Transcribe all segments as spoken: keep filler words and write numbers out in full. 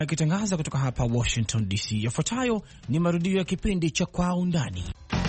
Akitangaza kutoka hapa Washington D C. Yafuatayo ni marudio ya kipindi cha Kwa Undani.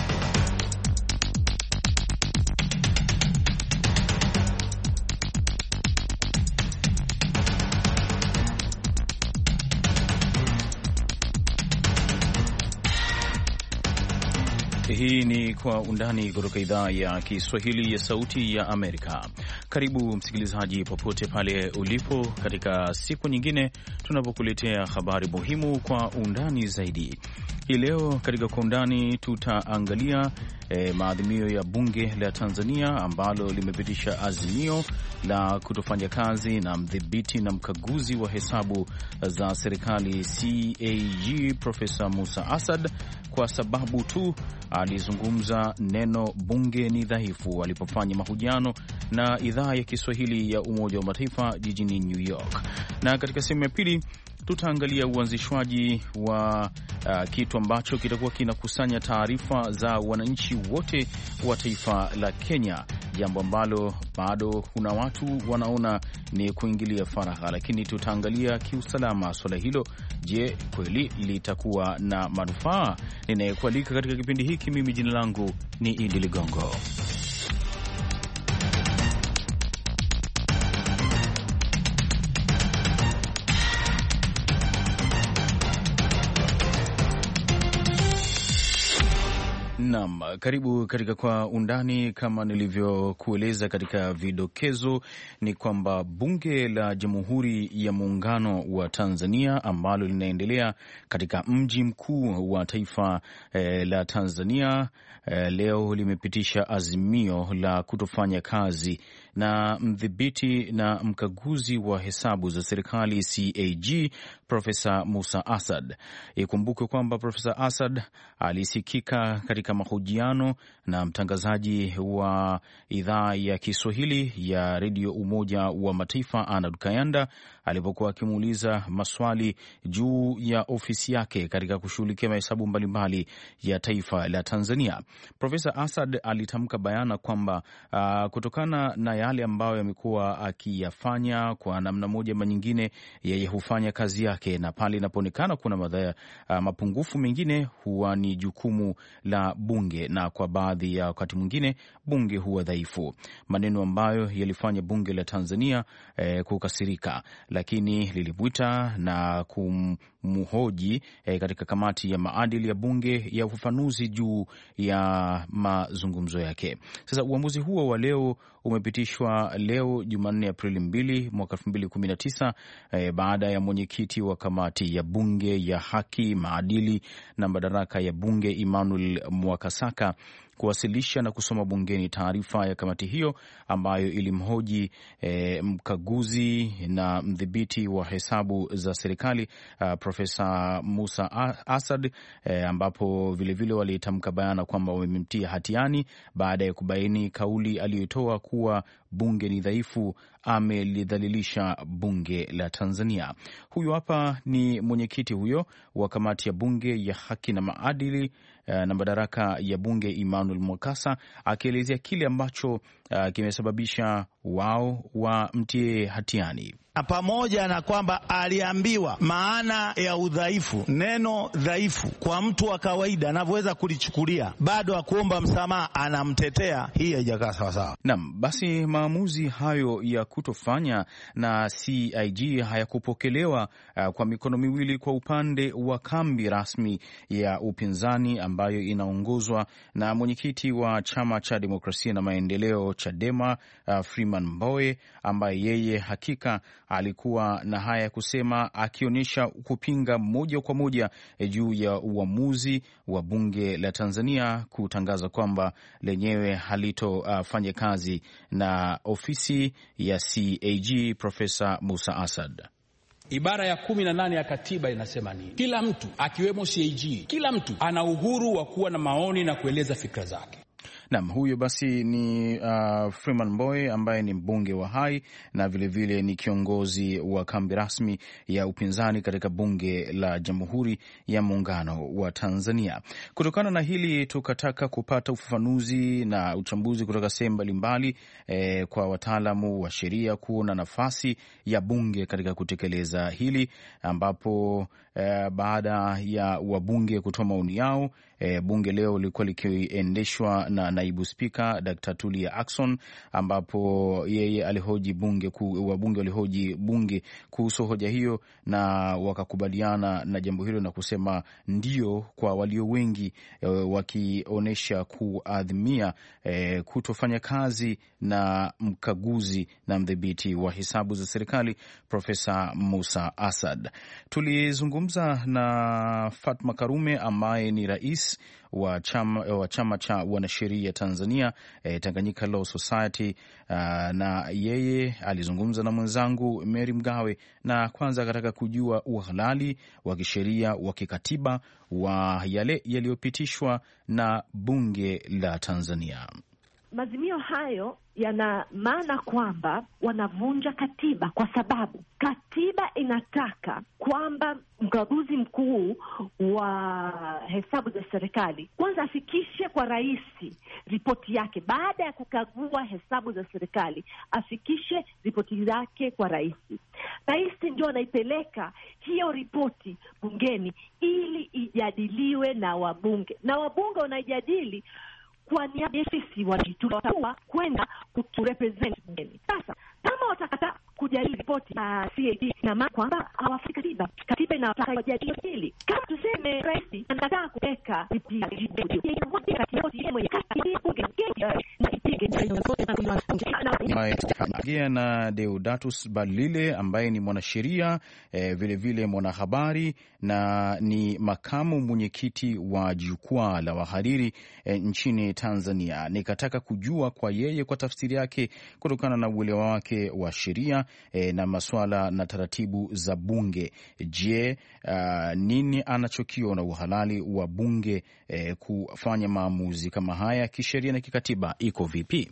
Hii ni Kwa Undani kutoka idhaa ya Kiswahili ya Sauti ya Amerika. Karibu msikilizaji, popote pale ulipo, katika siku nyingine tunapokuletea habari muhimu kwa undani zaidi. Hii leo katika Kwa Undani tutaangalia eh, maadhimio ya bunge la Tanzania ambalo limepitisha azimio la kutofanya kazi na mdhibiti na mkaguzi wa hesabu za serikali C A G Profesa Musa Asad kwa sababu tu alizungumza neno bunge ni dhaifu alipofanya mahojiano na idhaa ya Kiswahili ya Umoja wa Mataifa jijini New York. Na katika sehemu ya pili tutaangalia uanzishwaji wa uh, kitu ambacho kitakuwa kinakusanya taarifa za wananchi wote wa taifa la Kenya, jambo ambalo bado kuna watu wanaona ni kuingilia faragha, lakini tutaangalia kiusalama swala hilo. Je, kweli litakuwa na manufaa? Ninayekualika katika kipindi hiki mimi, jina langu ni Idi Ligongo. Naam, karibu katika Kwa Undani. Kama nilivyokueleza katika vidokezo, ni kwamba bunge la Jamhuri ya Muungano wa Tanzania ambalo linaendelea katika mji mkuu wa taifa eh, la Tanzania eh, leo limepitisha azimio la kutofanya kazi na mdhibiti na mkaguzi wa hesabu za serikali C A G Profesa Musa Asad. Ikumbuke kwamba Profesa Asad alisikika katika mahojiano na mtangazaji wa idhaa ya Kiswahili ya redio Umoja wa Mataifa Arnold Kayanda alipokuwa akimuuliza maswali juu ya ofisi yake katika kushughulikia mahesabu mbalimbali ya taifa la Tanzania. Profesa Asad alitamka bayana kwamba uh, kutokana na yale ambayo yamekuwa akiyafanya kwa namna moja ama nyingine, yeye hufanya kazi yake, na pale inapoonekana kuna madhaya, uh, mapungufu mengine huwa ni jukumu la bunge, na kwa baadhi ya wakati mwingine bunge huwa dhaifu, maneno ambayo yalifanya bunge la Tanzania eh, kukasirika, lakini lilimwita na kumhoji eh, katika kamati ya maadili ya bunge ya ufafanuzi juu ya mazungumzo yake. Sasa uamuzi huo wa leo umepitishwa leo Jumanne Aprili mbili mwaka elfu mbili kumi na tisa eh, baada ya mwenyekiti wa kamati ya bunge ya haki, maadili na madaraka ya bunge Emmanuel Mwakasaka kuwasilisha na kusoma bungeni taarifa ya kamati hiyo ambayo ilimhoji e, mkaguzi na mdhibiti wa hesabu za serikali uh, Profesa Musa Asad e, ambapo vilevile walitamka bayana kwamba wamemtia hatiani baada ya kubaini kauli aliyotoa kuwa bunge ni dhaifu amelidhalilisha bunge la Tanzania. Huyu hapa ni mwenyekiti huyo wa kamati ya bunge ya haki na maadili na madaraka ya bunge Emmanuel Mwakasa akielezea kile ambacho uh, kimesababisha wao wa mtie hatiani. Pamoja na kwamba aliambiwa maana ya udhaifu, neno dhaifu kwa mtu wa kawaida anavyoweza kulichukulia, bado akuomba msamaha anamtetea, hii haijakaa sawa sawa. Naam, basi maamuzi hayo ya kutofanya na C I G hayakupokelewa uh, kwa mikono miwili kwa upande wa kambi rasmi ya upinzani ambayo inaongozwa na mwenyekiti wa Chama cha Demokrasia na Maendeleo Chadema uh, Freeman Mbowe, ambaye yeye hakika alikuwa na haya ya kusema, akionyesha kupinga moja kwa moja juu ya uamuzi wa bunge la Tanzania kutangaza kwamba lenyewe halitofanya uh, kazi na ofisi ya C A G Profesa Musa Asad. Ibara ya kumi na nane ya katiba inasema nini? Kila mtu akiwemo C A G, kila mtu ana uhuru wa kuwa na maoni na kueleza fikra zake. Naam, huyo basi ni uh, Freeman Mbowe ambaye ni mbunge wa Hai na vilevile vile ni kiongozi wa kambi rasmi ya upinzani katika bunge la Jamhuri ya Muungano wa Tanzania. Kutokana na hili tukataka kupata ufafanuzi na uchambuzi kutoka sehemu mbalimbali eh, kwa wataalamu wa sheria kuona nafasi ya bunge katika kutekeleza hili, ambapo eh, baada ya wabunge kutoa maoni yao, eh, bunge leo lilikuwa likiendeshwa na naibu spika Daktari Tulia Ackson, ambapo yeye alihoji bunge ku, wabunge walihoji bunge kuhusu hoja hiyo na wakakubaliana na jambo hilo na kusema ndio kwa walio wengi, e, wakionyesha kuadhimia e, kutofanya kazi na mkaguzi na mdhibiti wa hesabu za serikali Profesa Musa Asad. Tulizungumza na Fatma Karume ambaye ni rais wa chama, wa chama cha wanasheria Tanzania, eh, Tanganyika Law Society, uh, na yeye alizungumza na mwenzangu Mary Mgawe, na kwanza akataka kujua uhalali wa kisheria wa kikatiba wa yale yaliyopitishwa na bunge la Tanzania. Maazimio hayo yana maana kwamba wanavunja katiba, kwa sababu katiba inataka kwamba mkaguzi mkuu wa hesabu za serikali kwanza afikishe kwa rais ripoti yake. Baada ya kukagua hesabu za serikali, afikishe ripoti yake kwa rais. Rais ndio anaipeleka hiyo ripoti bungeni ili ijadiliwe na wabunge, na wabunge wanaijadili kwa niaba ya sisi wajitutaua kwenda kuturepresent bungeni. Sasa kama watakata kujadili ripoti ya C A G na maana kwamba hawafiki katiba, katiba inataka kujadili hili. Kama tuseme rais anataka kuweka ripoti ya Gea na Deodatus Balile ambaye ni mwanasheria eh, vile vile mwanahabari na ni makamu mwenyekiti wa jukwaa la wahariri eh, nchini Tanzania. Nikataka kujua kwa yeye, kwa tafsiri yake kutokana na uelewa wake wa sheria eh, na masuala na taratibu za bunge. Je, uh, nini anachokiona uhalali wa bunge eh, kufanya maamuzi kama haya kisheria na kikatiba, iko vipi?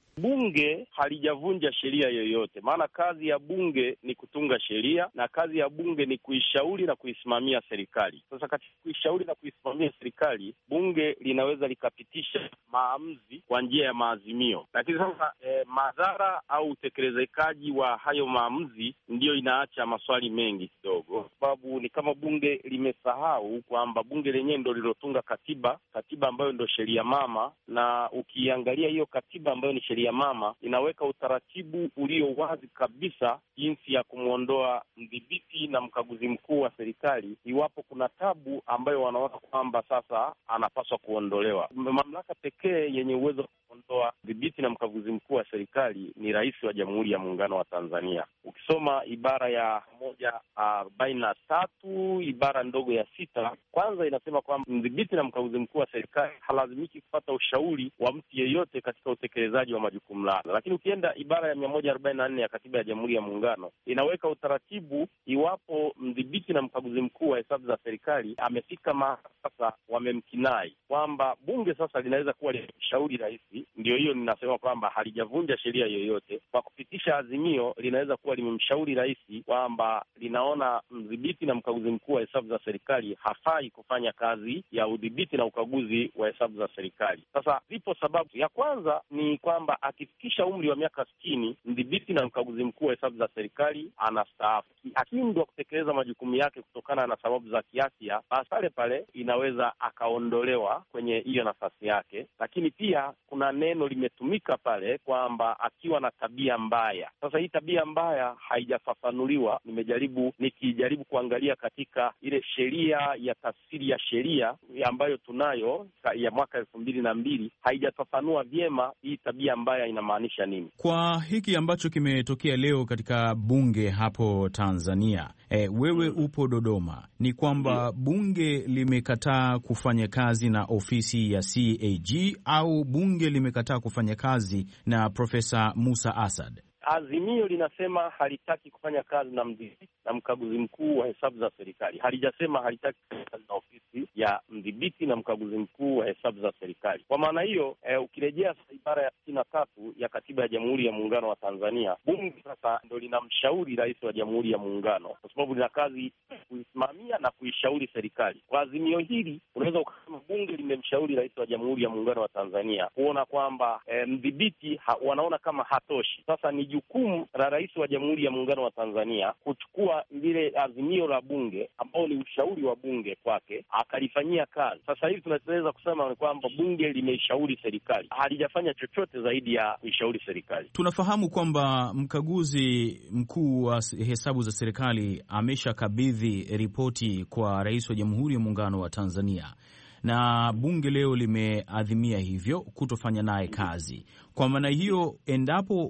Bunge halijavunja sheria yoyote, maana kazi ya bunge ni kutunga sheria na kazi ya bunge ni kuishauri na kuisimamia serikali. Sasa katika kuishauri na kuisimamia serikali, bunge linaweza likapitisha maamuzi kwa njia ya maazimio, lakini sasa eh, madhara au utekelezekaji wa hayo maamuzi ndiyo inaacha maswali mengi kidogo, sababu ni kama bunge limesahau kwamba bunge lenyewe ndio lilotunga katiba, katiba ambayo ndio sheria mama, na ukiangalia hiyo katiba ambayo ni sheria ya mama inaweka utaratibu ulio wazi kabisa jinsi ya kumwondoa mdhibiti na mkaguzi mkuu wa serikali iwapo kuna tabu ambayo wanaona kwamba sasa anapaswa kuondolewa. Mamlaka pekee yenye uwezo wa kuondoa mdhibiti na mkaguzi mkuu wa serikali ni Rais wa Jamhuri ya Muungano wa Tanzania. Ukisoma ibara ya moja arobaini na tatu ibara ndogo ya sita, kwanza inasema kwamba mdhibiti na mkaguzi mkuu wa serikali halazimiki kupata ushauri wa mtu yeyote katika utekelezaji wa majukumu lake. Lakini ukienda ibara ya mia moja arobaini na nne ya Katiba ya Jamhuri ya Muungano inaweka utaratibu iwapo mdhibiti na mkaguzi mkuu wa hesabu za serikali amefika mahali sasa wamemkinai kwamba bunge sasa linaweza kuwa limshauri rais. Ndio hiyo ninasema kwamba halijavunja sheria yoyote kwa kupitisha azimio, linaweza kuwa limemshauri rais kwamba linaona mdhibiti na mkaguzi mkuu wa hesabu za serikali hafai kufanya kazi ya udhibiti na ukaguzi wa hesabu za serikali. Sasa zipo sababu. Ya kwanza ni kwamba akifikisha umri wa miaka sitini, mdhibiti na mkaguzi mkuu wa hesabu za serikali anastaafu. Akishindwa kutekeleza majukumu yake kutokana na sababu za kiafya, basi pale pale inaweza akaondolewa kwenye hiyo nafasi yake. Lakini pia kuna neno limetumika pale kwamba akiwa na tabia mbaya. Sasa hii tabia mbaya haijafafanuliwa. Nimejaribu nikijaribu kuangalia katika ile sheria ya tafsiri ya sheria ambayo tunayo ya mwaka elfu mbili na mbili, haijafafanua vyema hii tabia mbaya inamaanisha nini. Kwa hiki ambacho kimetokea leo katika bunge hapo Tanzania, e, wewe upo Dodoma, ni kwamba bunge limekataa kufanya kazi na ofisi ya C A G au bunge limekataa kufanya kazi na Profesa Musa Asad? Azimio linasema halitaki kufanya kazi na mdhibiti na mkaguzi mkuu wa hesabu za serikali. Halijasema halitaki kufanya kazi na ofisi ya mdhibiti na mkaguzi mkuu wa hesabu za serikali. Kwa maana hiyo, eh, ukirejea ibara ya sitini na tatu ya katiba ya Jamhuri ya Muungano wa Tanzania, bunge sasa ndo linamshauri rais wa Jamhuri ya Muungano, kwa sababu lina kazi kuisimamia na kuishauri serikali. Kwa azimio hili unaweza ukasema bunge limemshauri rais wa Jamhuri ya Muungano wa Tanzania kuona kwamba eh, mdhibiti ha, wanaona kama hatoshi. Sasa ni jukumu la rais wa Jamhuri ya Muungano wa Tanzania kuchukua lile azimio la bunge ambao ni ushauri wa bunge kwake akalifanyia kazi. Sasa hivi tunaweza kusema ni kwamba bunge limeishauri serikali, halijafanya chochote zaidi ya kuishauri serikali. Tunafahamu kwamba mkaguzi mkuu wa hesabu za serikali ameshakabidhi ripoti kwa rais wa Jamhuri ya Muungano wa Tanzania, na bunge leo limeadhimia hivyo kutofanya naye kazi. Kwa maana hiyo, endapo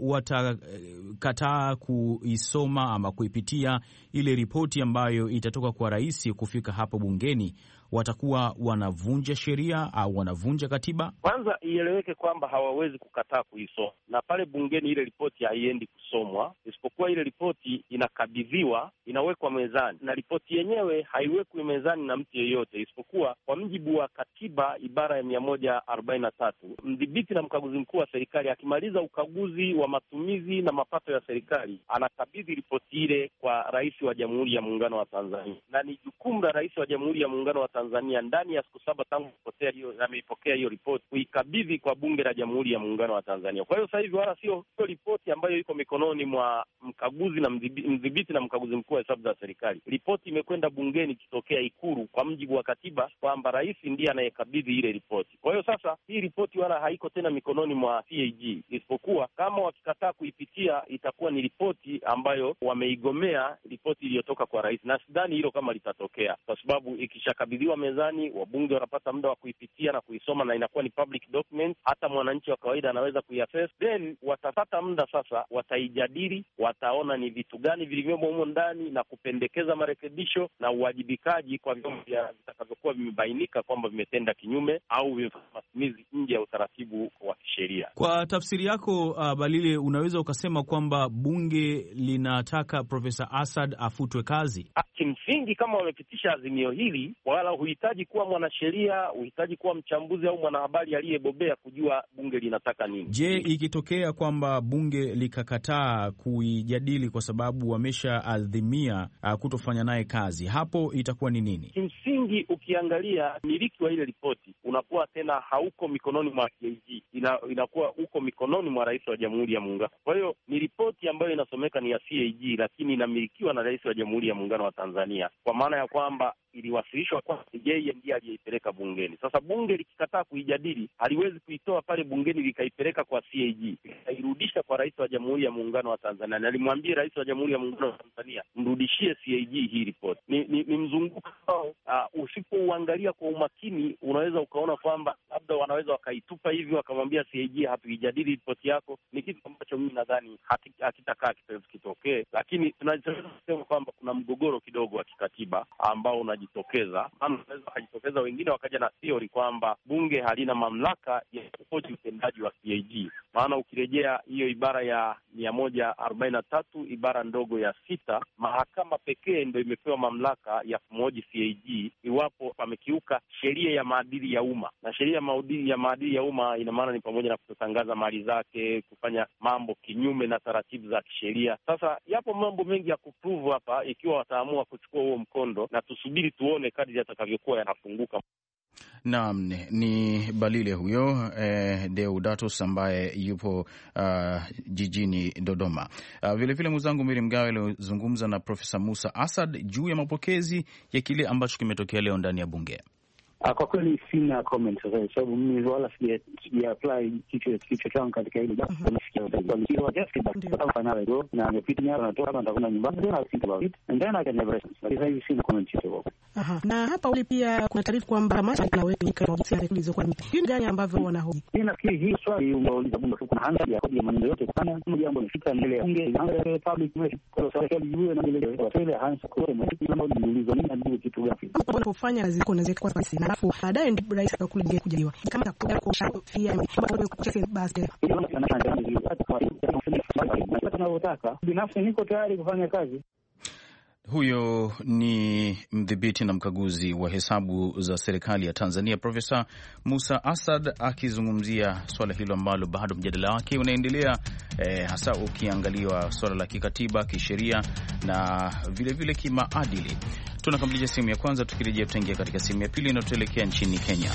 watakataa kuisoma ama kuipitia ile ripoti ambayo itatoka kwa rais kufika hapo bungeni, watakuwa wanavunja sheria au wanavunja katiba. Kwanza ieleweke kwamba hawawezi kukataa kuisoma, na pale bungeni ile ripoti haiendi kusomwa, isipokuwa ile ripoti inakabidhiwa, inawekwa mezani, na ripoti yenyewe haiwekwi mezani na mtu yeyote, isipokuwa kwa mjibu wa katiba ibara ya mia moja arobaini na tatu, mdhibiti na mkaguzi mkuu wa serikali akimaliza ukaguzi wa matumizi na mapato ya serikali anakabidhi ripoti ile kwa rais wa Jamhuri ya Muungano wa Tanzania, na ni jukumu la rais wa Jamhuri ya Muungano wa Tanzania ndani ya siku saba tangu kupotea hiyo ameipokea hiyo ripoti kuikabidhi kwa bunge la Jamhuri ya Muungano wa Tanzania. Kwa hiyo sasa hivi wala sio ripoti ambayo iko mikononi mwa mkaguzi na mdhibiti na mkaguzi mkuu wa hesabu za serikali. Ripoti imekwenda bungeni kitokea Ikulu kwa mjibu wa katiba kwamba rais ndiye anayekabidhi ile ripoti. Kwa hiyo sasa hii ripoti wala haiko tena mikononi mwa C A G, isipokuwa kama wakikataa kuipitia itakuwa ni ripoti ambayo wameigomea, ripoti iliyotoka kwa rais, na sidhani hilo kama litatokea, kwa sababu ikishakabidhiwa mezani wabunge wanapata muda wa kuipitia na kuisoma na inakuwa ni public document, hata mwananchi wa kawaida anaweza kuiaccess. Then watapata muda sasa, wataijadili, wataona ni vitu gani vilivyomo humo ndani na kupendekeza marekebisho na uwajibikaji kwa vyombo vitakavyokuwa vimebainika kwamba vimetenda kinyume au vimefanya matumizi nje ya utaratibu wa kisheria. Kwa tafsiri yako, uh, Balile, unaweza ukasema kwamba bunge linataka Profesa Assad afutwe kazi? Kimsingi, kama wamepitisha azimio hili, wala huhitaji kuwa mwanasheria, huhitaji kuwa mchambuzi au mwanahabari aliyebobea kujua bunge linataka nini. Je, ikitokea kwamba bunge likakataa kuijadili kwa sababu wameshaadhimia uh, kutofanya naye kazi, hapo itakuwa ni nini? Kimsingi, ukiangalia miliki wa ile ripoti unakuwa tena hauko mikononi mwa C A G, ina, inakuwa uko mikononi mwa rais wa Jamhuri ya Muungano. Kwa hiyo ni ripoti ambayo inasomeka ni ya C A G, lakini inamilikiwa na rais wa Jamhuri ya Muungano wa Tanzania, kwa maana ya kwamba iliwasilishwa kwa yeye ndiye aliyeipeleka bungeni. Sasa bunge likikataa kuijadili, haliwezi kuitoa pale bungeni likaipeleka kwa C A G, ikairudisha kwa rais wa Jamhuri ya Muungano wa Tanzania, na alimwambia rais wa Jamhuri ya Muungano wa Tanzania mrudishie C A G hii ripoti. Ni, ni, ni mzunguko ambao uh, usipouangalia kwa umakini unaweza ukaona kwamba labda wanaweza wakaitupa hivi wakamwambia C A G hatuijadili ripoti yako. Ni kitu ambacho mimi nadhani hakitakaa kitokee, lakini tunaweza kusema kwamba kuna mgogoro kidogo wa kikatiba ambao unajitokeza. Wanaweza wakajitokeza wengine wakaja na theory kwamba bunge halina mamlaka ya kuhoji utendaji wa C A G. Maana ukirejea hiyo ibara ya mia moja arobaini na tatu ibara ndogo ya sita, mahakama pekee ndio imepewa mamlaka ya kumhoji C A G iwapo amekiuka sheria ya maadili ya umma, na sheria ya maadili ya maadili ya umma ina maana ni pamoja na kutotangaza mali zake, kufanya mambo kinyume na taratibu za kisheria. Sasa yapo mambo mengi ya kuprove hapa ikiwa wataamua kuchukua huo mkondo, na tusubiri tuone kadri yatakavyokuwa yanafunguka. Naam, ni Balile huyo eh, Deodatus ambaye yupo uh, jijini Dodoma. Uh, vilevile mwenzangu Miri Mgawe alizungumza na Profesa Musa Assad juu ya mapokezi ya kile ambacho kimetokea leo ndani ya bunge. Kwa kweli sina comment kwa sababu mimi wala sija apply kitu kitu changu katika hilo jambo. Nasikia just kama final go na nipiti nyara natoka hapa nitakwenda nyumbani na think about it and then I can never sasa hivi sina comment hiyo. Aha. Na hapa uli pia kuna taarifa kwamba kamati inaweka mikakati ya zilizokuwa ni gani ambavyo wanahoji. Mimi nafikiri hii swali umeuliza bunge kuna hanga ya kodi ya maneno yote kana kama jambo lifika mbele ya bunge na public message kwa serikali iwe na ile watoe hands kwa mtu kama niulizo nini ndio kitu gani. Wanapofanya kazi ziko na kwa sababu na alafu baadaye ndio rais atakuja kujaliwa kama takuja kushafia basi tunataka binafsi niko tayari kufanya kazi. Huyo ni mdhibiti na mkaguzi wa hesabu za serikali ya Tanzania, Profesa Musa Asad akizungumzia swala hilo ambalo bado mjadala wake unaendelea, eh, hasa ukiangaliwa swala la kikatiba, kisheria na vilevile kimaadili. Tunakamilisha sehemu ya kwanza, tukirejea tutaingia katika sehemu ya pili na tutaelekea nchini Kenya.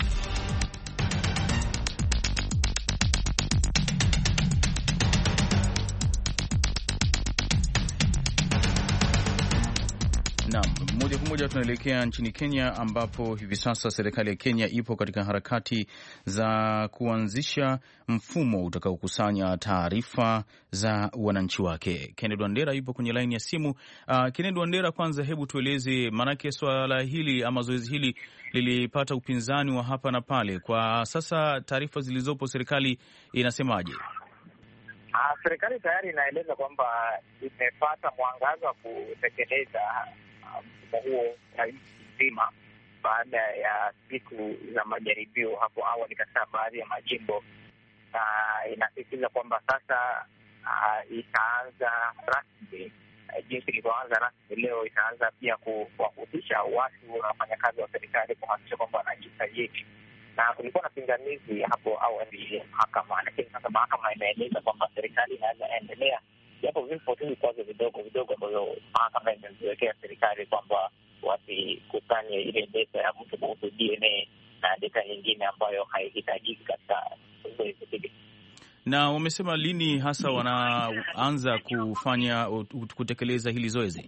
Naam, moja kwa moja tunaelekea nchini Kenya ambapo hivi sasa serikali ya Kenya ipo katika harakati za kuanzisha mfumo utakaokusanya taarifa za wananchi wake. Kennedy Wandera yupo kwenye laini ya simu. Uh, Kennedy Wandera, kwanza hebu tueleze, maanake swala hili ama zoezi hili lilipata upinzani wa hapa na pale. Kwa sasa taarifa zilizopo serikali inasemaje? Uh, serikali tayari inaeleza kwamba imepata mwangaza wa kutekeleza mfumo huo rais nzima baada ya siku za majaribio hapo awali katika baadhi ya majimbo, na uh, inasisitiza kwamba sasa uh, itaanza rasmi uh, jinsi ilivyoanza rasmi leo, itaanza pia kuwahusisha watu na wafanyakazi wa serikali kuhakikisha kwamba wanajisajili. Na kulikuwa na pingamizi hapo awali ya mahakama, lakini sasa mahakama imeeleza kwamba serikali inaweza endelea, japo vipo tu vikwazo vidogo vidogo ambavyo mahakama imeziwekea serikali kwamba wasikusanye ile data ya mtu kuhusu D N A na data nyingine ambayo haihitajiki katika zoezi hili. Na wamesema lini hasa wanaanza kufanya kutekeleza hili zoezi?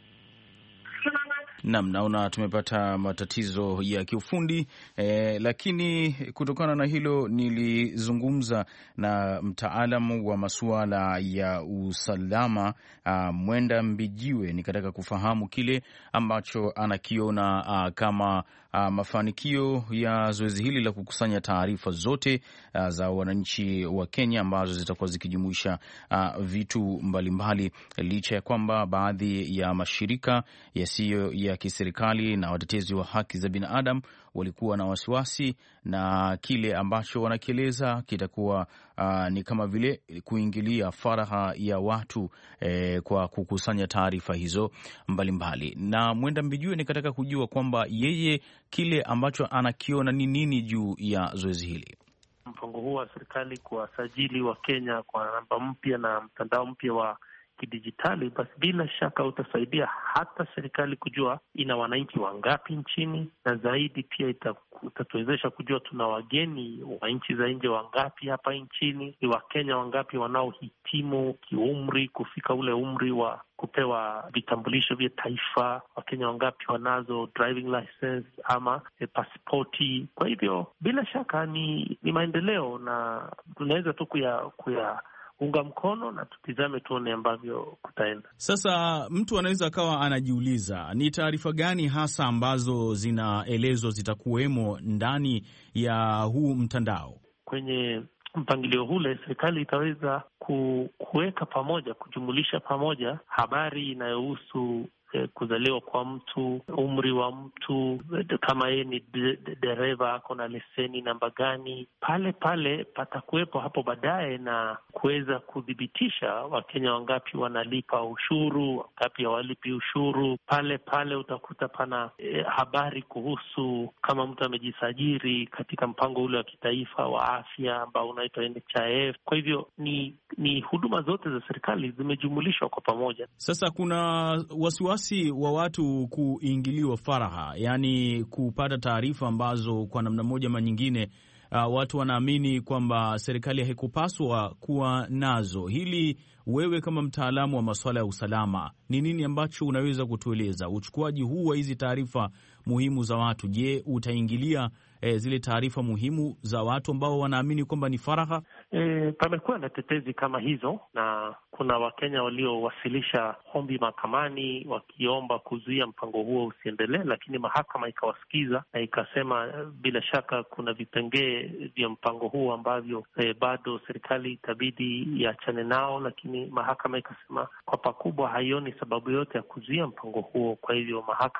Naam, naona tumepata matatizo ya kiufundi eh, lakini kutokana na hilo nilizungumza na mtaalamu wa masuala ya usalama uh, Mwenda Mbijiwe, nikataka kufahamu kile ambacho anakiona uh, kama uh, mafanikio ya zoezi hili la kukusanya taarifa zote uh, za wananchi wa Kenya ambazo zitakuwa zikijumuisha uh, vitu mbalimbali, licha ya kwamba baadhi ya mashirika yasiyo ya kiserikali na watetezi wa haki za binadamu walikuwa na wasiwasi na kile ambacho wanakieleza kitakuwa uh, ni kama vile kuingilia faragha ya watu eh, kwa kukusanya taarifa hizo mbalimbali mbali. Na Mwenda Mbijue nikataka kujua kwamba yeye kile ambacho anakiona ni nini juu ya zoezi hili. Mpango huu wa serikali kuwasajili wa Kenya kwa namba mpya na mtandao mpya wa kidijitali, basi bila shaka utasaidia hata serikali kujua ina wananchi wangapi nchini, na zaidi pia itatuwezesha kujua tuna wageni wa nchi za nje wangapi hapa nchini, ni Wakenya wangapi wanaohitimu kiumri kufika ule umri wa kupewa vitambulisho vya taifa, Wakenya wangapi wanazo driving license ama e, pasipoti. Kwa hivyo bila shaka ni, ni maendeleo na tunaweza tu kuya, kuya unga mkono na tutizame tuone ambavyo kutaenda. Sasa mtu anaweza akawa anajiuliza ni taarifa gani hasa ambazo zinaelezwa zitakuwemo ndani ya huu mtandao. Kwenye mpangilio ule serikali itaweza kuweka pamoja, kujumulisha pamoja habari inayohusu kuzaliwa kwa mtu, umri wa mtu, kama yeye ni dereva ako na leseni namba gani. Pale pale patakuwepo hapo baadaye na kuweza kudhibitisha Wakenya wangapi wanalipa ushuru, wangapi hawalipi ushuru. Pale pale utakuta pana e, habari kuhusu kama mtu amejisajili katika mpango ule wa kitaifa wa afya ambao unaitwa N H I F. Kwa hivyo ni ni huduma zote za serikali zimejumulishwa kwa pamoja. Sasa kuna wasiwasi wa watu kuingiliwa faragha, yani kupata taarifa ambazo kwa namna moja ama nyingine uh, watu wanaamini kwamba serikali haikupaswa kuwa nazo. Hili wewe kama mtaalamu wa masuala ya usalama, ni nini ambacho unaweza kutueleza? Uchukuaji huu wa hizi taarifa muhimu za watu, je, utaingilia eh, zile taarifa muhimu za watu ambao wanaamini kwamba ni faragha? E, pamekuwa na tetezi kama hizo, na kuna Wakenya waliowasilisha ombi mahakamani wakiomba kuzuia mpango huo usiendelee, lakini mahakama ikawasikiza na ikasema bila shaka kuna vipengee vya mpango huo ambavyo e, bado serikali itabidi iachane nao, lakini mahakama ikasema kwa pakubwa haioni sababu yote ya kuzuia mpango huo. Kwa hivyo mahakama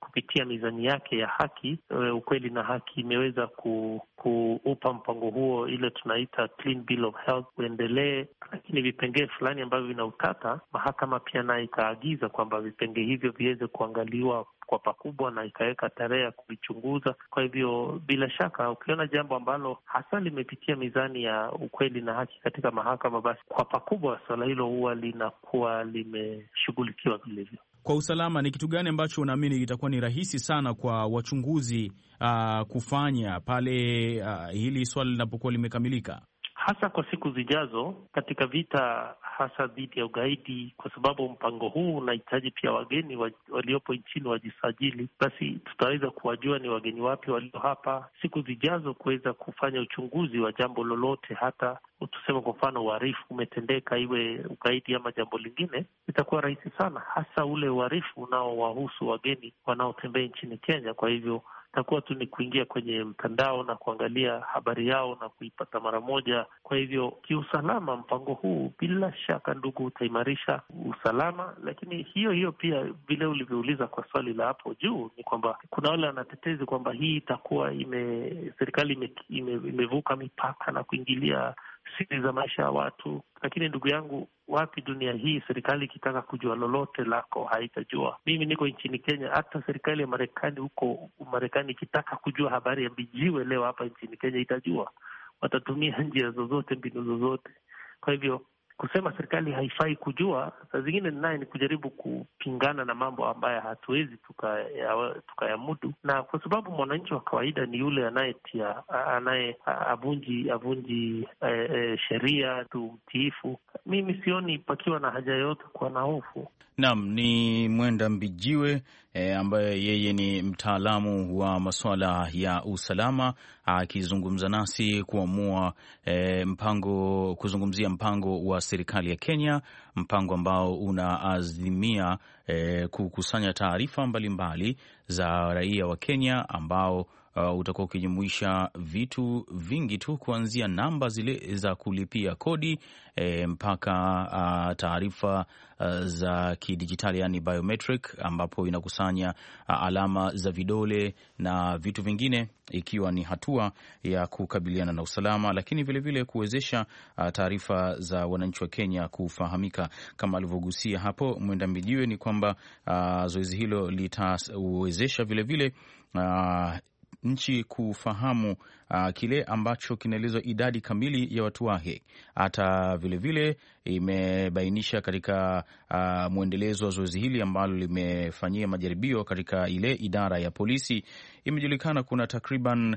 kupitia mizani yake ya haki, uh, ukweli na haki, imeweza ku, kuupa mpango huo ile tunaita clean bill of health uendelee, lakini vipengee fulani ambavyo vina utata, mahakama pia naye ikaagiza kwamba vipengee hivyo viweze kuangaliwa kwa pakubwa na ikaweka tarehe ya kuvichunguza. Kwa hivyo bila shaka, ukiona jambo ambalo hasa limepitia mizani ya ukweli na haki katika mahakama, basi kwa pakubwa swala hilo huwa linakuwa limeshughulikiwa vilivyo. Kwa usalama, ni kitu gani ambacho unaamini itakuwa ni rahisi sana kwa wachunguzi uh, kufanya pale uh, hili swala linapokuwa limekamilika, hasa kwa siku zijazo katika vita hasa dhidi ya ugaidi, kwa sababu mpango huu unahitaji pia wageni waliopo nchini wajisajili. Basi tutaweza kuwajua ni wageni wapi walio hapa siku zijazo, kuweza kufanya uchunguzi wa jambo lolote, hata tuseme kwa mfano uhalifu umetendeka, iwe ugaidi ama jambo lingine, itakuwa rahisi sana, hasa ule uhalifu unaowahusu wageni wanaotembea nchini Kenya. Kwa hivyo itakuwa tu ni kuingia kwenye mtandao na kuangalia habari yao na kuipata mara moja. Kwa hivyo kiusalama, mpango huu bila shaka, ndugu, utaimarisha usalama. Lakini hiyo hiyo pia, vile ulivyouliza kwa swali la hapo juu, ni kwamba kuna wale wanatetezi kwamba hii itakuwa ime serikali ime, ime, imevuka mipaka na kuingilia siri za maisha ya watu. Lakini ndugu yangu, wapi dunia hii serikali ikitaka kujua lolote lako haitajua. Mimi niko nchini Kenya, hata serikali ya Marekani huko Marekani ikitaka kujua habari ya Mbijiwe leo hapa nchini Kenya itajua. Watatumia njia zozote, mbinu zozote. Kwa hivyo kusema serikali haifai kujua, saa zingine naye ni kujaribu kupingana na mambo ambayo hatuwezi tukayamudu, tuka na kwa sababu mwananchi wa kawaida ni yule anayetia anaye avunji avunji e, e, sheria tu mtiifu. Mimi sioni pakiwa na haja yote kuwa na hofu. Naam, ni Mwenda Mbijiwe e, ambaye yeye ni mtaalamu wa masuala ya usalama, akizungumza nasi kuamua e, mpango kuzungumzia mpango wa serikali ya Kenya, mpango ambao unaazimia e, kukusanya taarifa mbalimbali za raia wa Kenya ambao Uh, utakuwa ukijumuisha vitu vingi tu, kuanzia namba zile za kulipia kodi e, mpaka uh, taarifa uh, za kidijitali, yani biometric, ambapo inakusanya uh, alama za vidole na vitu vingine, ikiwa ni hatua ya kukabiliana na usalama, lakini vilevile vile kuwezesha uh, taarifa za wananchi wa Kenya kufahamika. Kama alivyogusia hapo Mwenda Mbijiwe, ni kwamba uh, zoezi hilo litawezesha vilevile uh, nchi kufahamu uh, kile ambacho kinaelezwa idadi kamili ya watu wake. Hata vilevile imebainisha katika uh, mwendelezo wa zoezi hili ambalo limefanyia majaribio katika ile idara ya polisi, imejulikana kuna takriban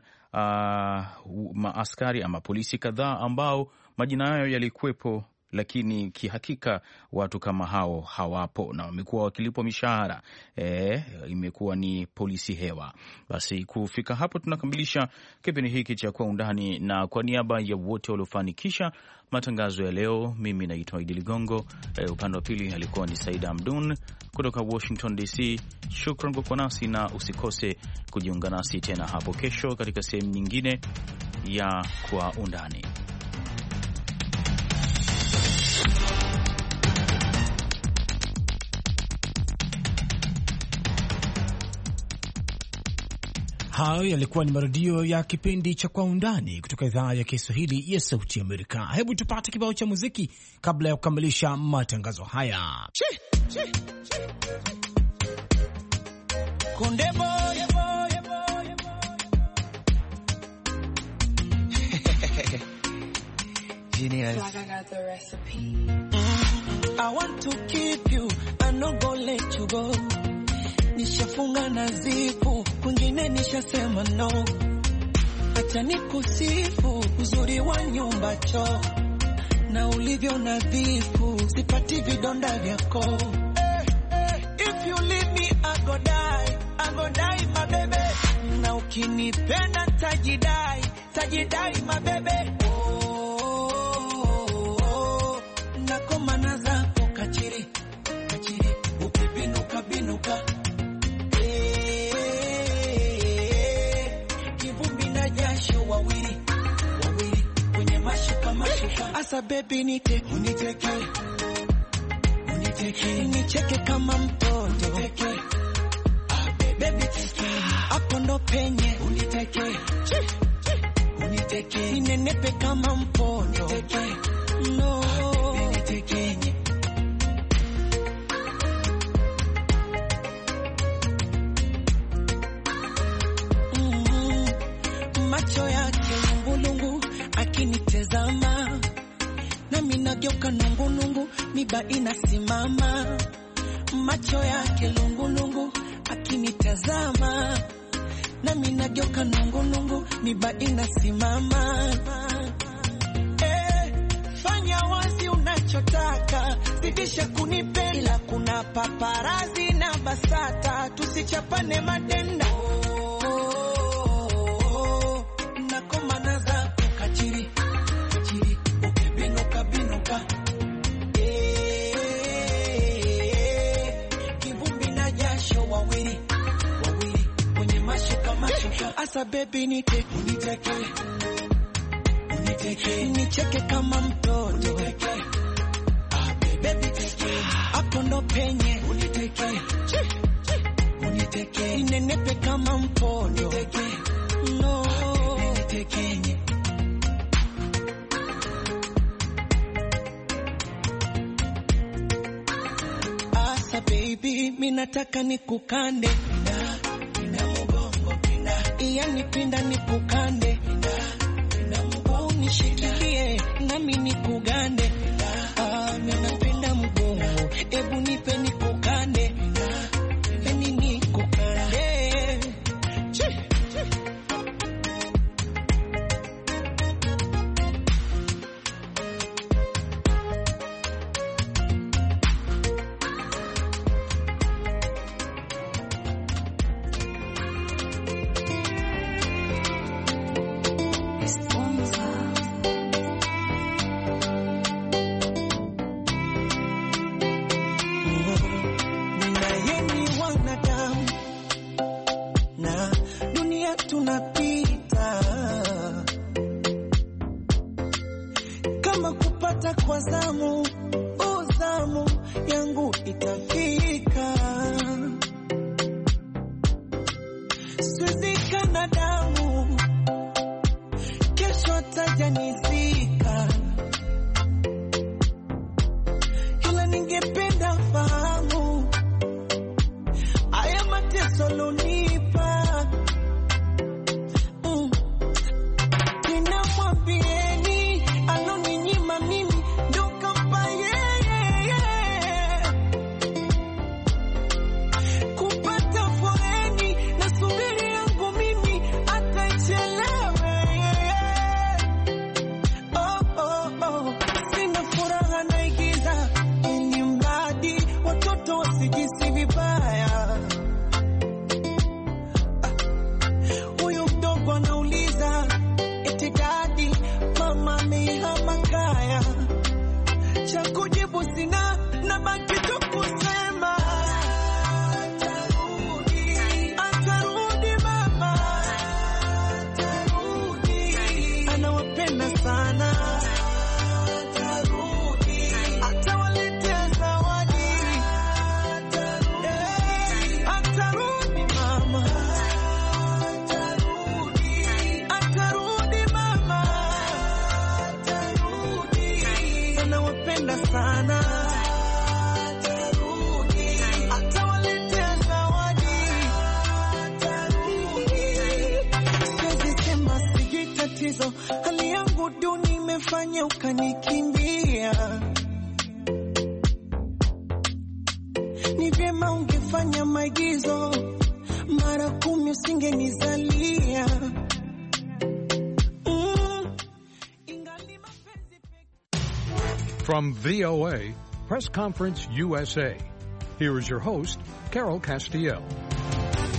uh, maaskari ama polisi kadhaa ambao majina yao yalikuwepo, lakini kihakika watu kama hao hawapo na wamekuwa wakilipwa mishahara. E, imekuwa ni polisi hewa. Basi kufika hapo tunakamilisha kipindi hiki cha Kwa Undani, na kwa niaba ya wote waliofanikisha matangazo ya leo, mimi naitwa Idi Ligongo. E, upande wa pili alikuwa ni Saida Hamdun kutoka Washington D C. Shukran kwa kuwa nasi na usikose kujiunga nasi tena hapo kesho katika sehemu nyingine ya Kwa Undani. Hayo yalikuwa ni marudio ya kipindi cha Kwa Undani kutoka idhaa ya Kiswahili ya Sauti Amerika. Hebu tupate kibao cha muziki kabla ya kukamilisha matangazo haya. Chi, chi, chi. Konde boy, boy, boy, boy. Genius. Like I got the recipe. Mm, I want to keep you, I'm not gonna let you go. Nishafunga na zipu, kwingine nishasema no. Acha nikusifu uzuri wa nyumba choo, na ulivyo nadhifu, sipati vidonda vyako. Hey, hey, if you leave me I go die, I go die my baby. Na ukinipenda tajidai, tajidai my baby. Oh, oh, oh. Nakoma na zako kachiri, kachiri, ukibinuka binuka. Wawili, wawili, kwenye mashuka mashuka. Asa baby nite, uniteke, uniteke, nicheke kama mtoto, uniteke. Ah baby baby take hapo ndo penye uniteke uniteke ninenepe kama mpondo no uniteke macho yake lungulungu akinitazama nami nageuka nungulungu miba inasimama macho yake lungulungu akinitazama nami nageuka nungulungu miba inasimama eh fanya wazi unachotaka zidisha kunipenda kuna paparazi na basata tusichapane madenda Asa baby nite uniteke uniteke nicheke kama mtoto uniteke ah baby take hapo ndo penye uniteke uniteke ninenepe kama mpondo uniteke no uniteke Asa baby mimi nataka nikukande yani pinda nikukande na mguu nishikilie nami nikugande ah mimi napenda mgongo hebu nipe nikukande mimi nikukande kwa zamu uzamu yangu itafika swizika na damu kesho tajanizika ila ningependa fahamu haya mateso lonipa mm. ninamwambieni aloninyima mimi ndo kampa yeye kupata foreni na subiri yangu mimi atachelewe oh, oh, oh. Sina furaha naigiza ili mradi watoto wasijisi vibaya. Huyu mdogo anauliza eti dadi mama amehama kaya, cha kujibu sina na baki tu kusema atarudi, atarudi mama, atarudi, anawapenda sana, atarudi, atawaletea zawadi, atarudi, atarudi mama, atarudi, atarudi mama, atarudi, anawapenda sana, atarudi, atawaletea zawadi, atarudi. Siwezi sema sijui tatizo, hali yangu duni imefanya ukanikimbia. Ni vyema ungefanya maigizo mara kumi usingenizalia. Mm. From V O A, Press Conference U S A, here is your host, Carol Castiel.